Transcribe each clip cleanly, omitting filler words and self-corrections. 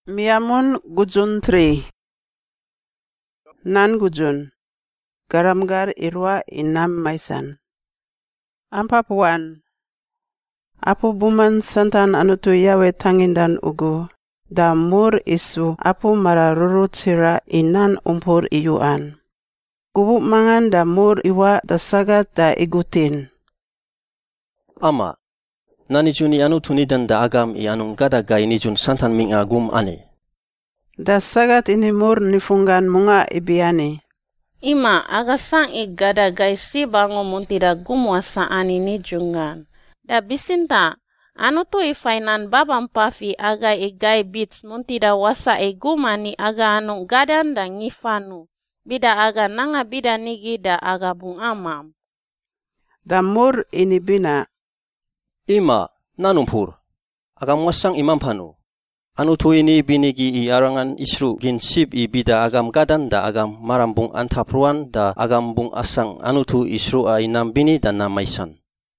Miamun gujun 3. Nan gujun. Garamgar irwa inam maisan. Ampap 1. Apu buman santan anutu yawe tangindan ugu. Da mur isu apu mararuru tira inan umpur iyuan. Gubu mangan da mur iwa da sagat da igutin. Ama, nani juni anu tunidan da agam I anung gada ga ini jun santan ming agum ane. Da sagat ini mur nifungan munga ibiani. Ima agasang igada ga isi bango muntida gumwasa ani jungan. Da bisinta, anu tu ifainan babam pafi aga igai bits muntida wasa igumani aga anu gadan da ngifanu. Bida aga nanga bida nigi da aga bung amam. Da mur ini bina. Ima, nanumpur. Agam wasang imam panu. Anu tu ini binigi I arangan isru gin sip I bida agam gadan da agam marambung antapruan da agam bung asang anu tu isru a inam bini dan namaisan.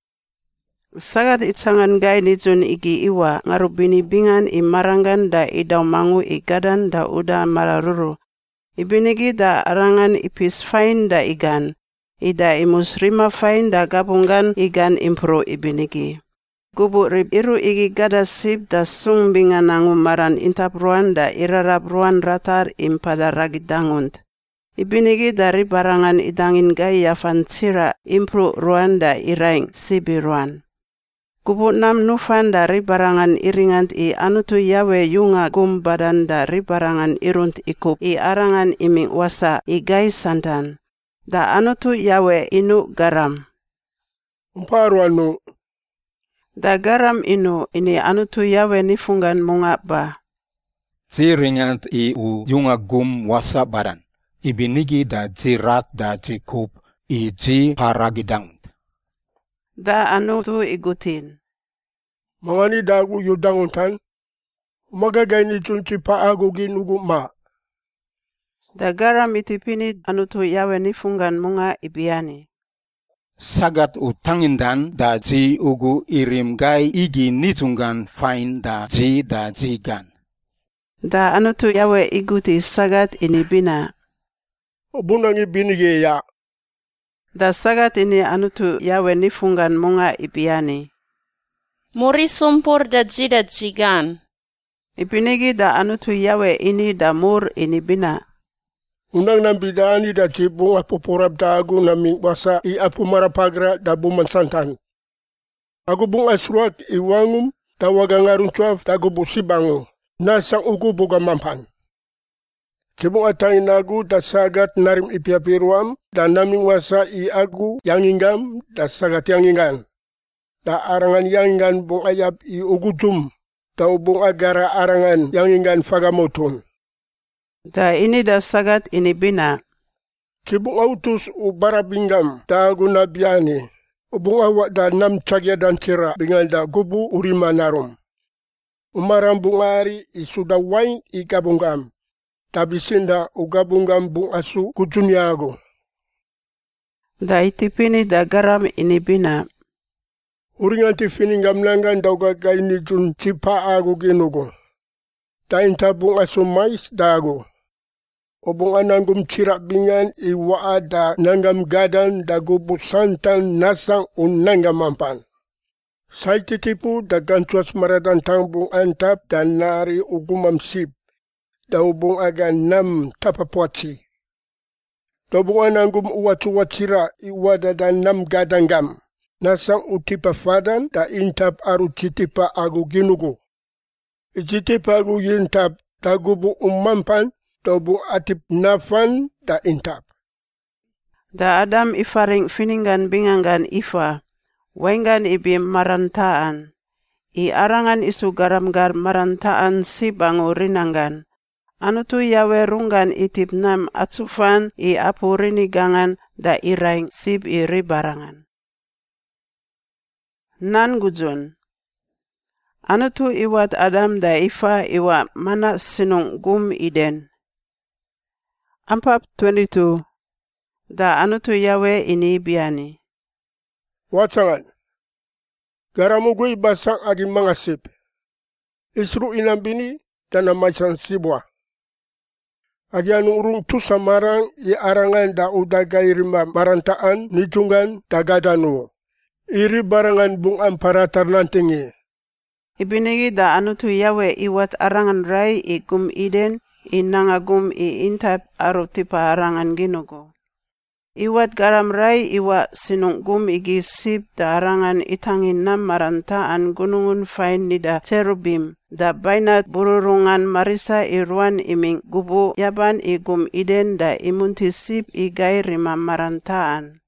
Sagat itsangan gai ni jun igi iwa ngarubini bingan I marangan da idaw mangu I gadan da uda mararuru. Ibinigi da arangan ipis fain da igan. Ida imusrima fain da gabungan igan impro ibinigi. Gubu rib iru igi gada sip da sung bingan nangu maran intapruan da irarab ruan ratar impada ragidangunt. Ibinigi dari barangan idangin gai yafan tira impro ruan da iraing sibi ruan. Gubu nam nufan dari barangan iringant I anutu yawe yunga gum badan dari barangan irunt ikup I arangan iming wasa I gai santan. Da anutu yawe inu garam. Umparuanu. Da garam inu ini anutu yawe nifungan munga ba. Si ringant I u yunga gum wasa badan. Ibinigi da jirat da jikup I ji paragidang. Da anutu igutin. Mangani dagu yudanguntan. Magagay ni chunchi paago ginugu ma. Da garam itipini anutu yawe nifungan munga ibiani. Sagat utangindan da ji ugu irim gai igi nitungan fain da ji gan. Da anutu yawe iguti sagat ini bina. Bunangi binige ya. Da sagat ini anutu yawe nifungan munga ibiani. Muri sumpur da jigan. Ibinigi da anutu yawe ini da mur ini bina. Unang nambidani da cibung apu porab dagu na mingwasa I apu marapagra da buman santan. Aku bung asruak iwangum da wagangarun cuaf da gubu sibangu. Nasang ugu buga mampan. Cibung atangin nagu da sagat narim ipiapiruam da naming wasa I agu yang ingam da sagat yang ingan. Da arangan yang ingan bung ayap I ugu jum. Da bung agara arangan yang ingan fagamotun. Da ini da sagat ini bina. Cibung autus ubara bingam da guna biani. Ubung awak da nam cagya dan cira bingal da gubu urima narum. Umaram bungari isuda wain I gabungam. Tabisinda ugabungam bung asu kujunyago. Da itipini da garam ini bina. Uringan tifini gamlangan da ugaga ini jun cipa agu ginugo. Da inta bung asu mais dago. Obong anangum cirak bingan iwa ada nangam gadan da gubu santan nasang unangam mampan. Sai titipu da gantuas maradan tangbung antap dan nari ugumam sip. Da ubung aga nam tapapuaci. Dobung anangum uwatu cira iwa da nam gadangam. Nasang utipa fadan da intap aru citipa agu ginugo. Citipa agu yintap da gubu mampan. Tobu atip nafan da intap. Da Adam ifaring finingan bingangan ifa. Wengan ibi marantaan. I arangan isu garamgar marantaan si bangu rinangan. Anutu yawe rungan itip nam atsufan I apu rinigangan da iraing sib I ribarangan. Nan gujun. Anutu iwat Adam da ifa iwa mana sinung gum iden. Ampap 22. Da anutu yawe ini biani. Watsangan. Garamugui basang agin mangasip. Isru inambini dana masan sibwa. Agian urung tu samarang i arangan da udagai rima marantaan nijungan da gadanu. Iri barangan bung amparatar nantingi. Ibinigi da anutu yawe iwat arangan rai i gum iden i nangagum i intap arutipa arangan ginugo. Iwat garam rai iwa sinunggum igi sip da arangan itangin nam marantaan gunungun fain nida cherubim da bainat bururungan marisa irwan iming gubu yaban igum iden da imunti sip igai rima marantaan.